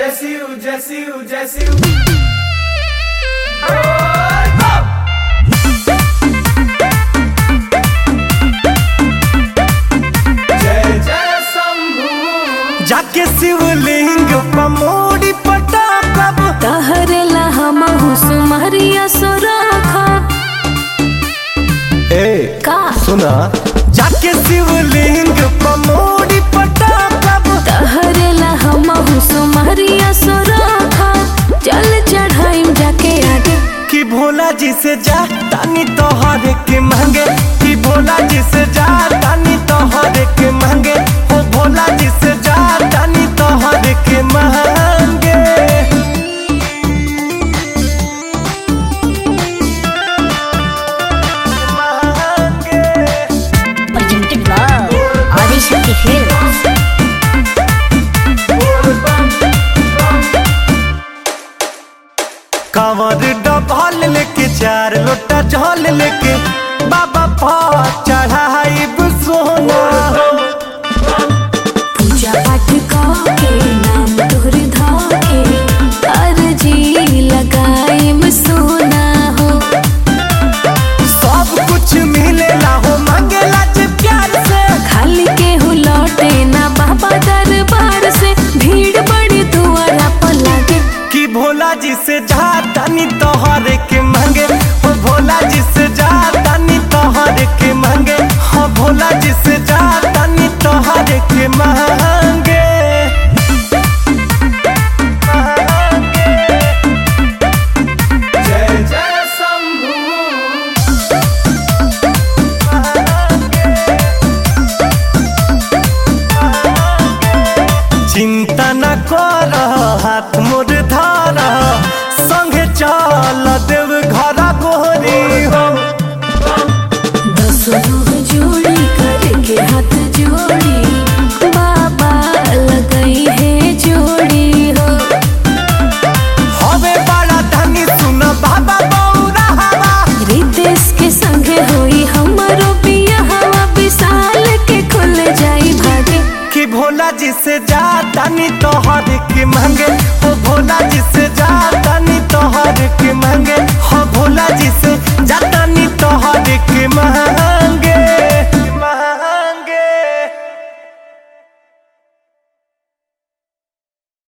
जाके शिवलिंग पमोड़ी पटाकब तहरेला हम हुसुमरिया सोराखा ए का सुना जाके शिवलिंग पमोड़ी पटाकब तहरेला हम हुसुमरिया सोराखा चल चढ़ाइम जाके आगे कि भोला जी से जा तानी तोहरे के मांगे कि भोला जी से जा तानी तोहरे के मांगे हो भोला जी से जा तानी तोहरे के मांगे presented by Adishakti Films. Kanwar double लेके 4 लोटा जल लेके बाबा पाँच